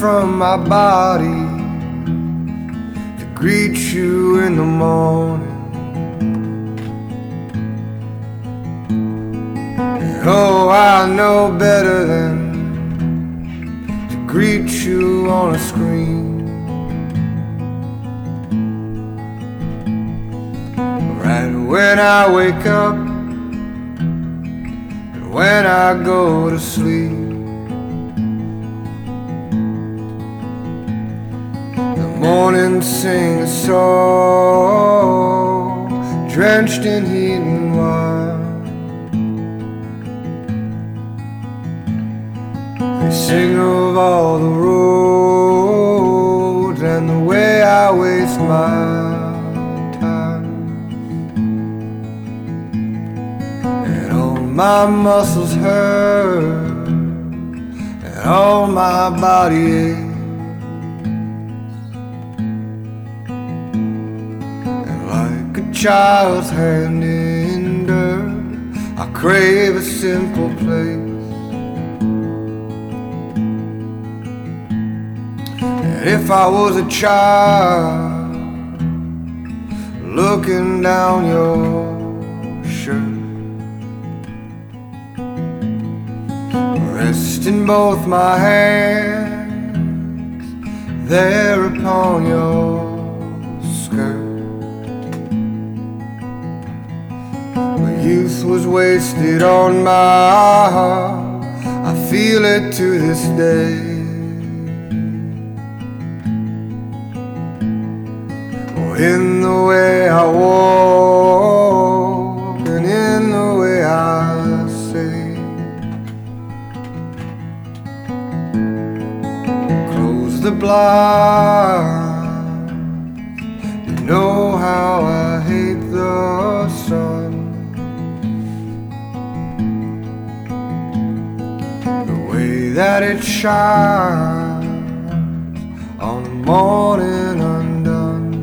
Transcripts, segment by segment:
from my body to greet you in the morning. And oh, I know better than to greet you on a screen. Right when I wake up and when I go to sleep, the morning sings a song drenched in heat and wine. They sing of all the roads and the way I waste my time, and all my muscles hurt and all my body aches. Child's hand in dirt, I crave a simple place. And if I was a child looking down your shirt, resting both my hands there upon your skirt, youth was wasted on my heart, I feel it to this day. Oh, in the way I walk and in the way I say, close the blinds, you know how I hate the sun, that it shines on the morning undone.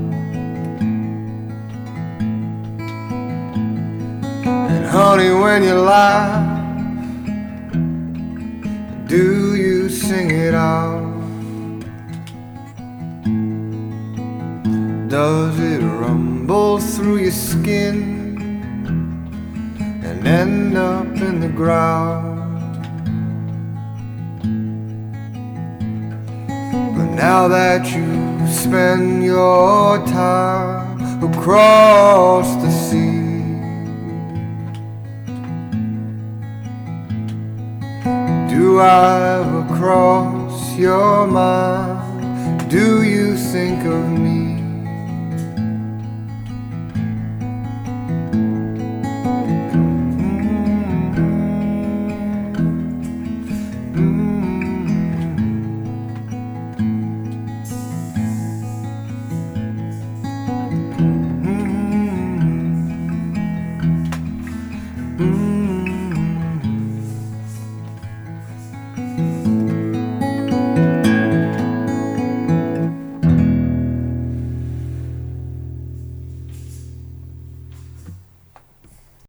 And honey, when you laugh, do you sing it out? Does it rumble through your skin and end up in the ground? Now that you spend your time across the sea, do I ever cross your mind? Do you think of me?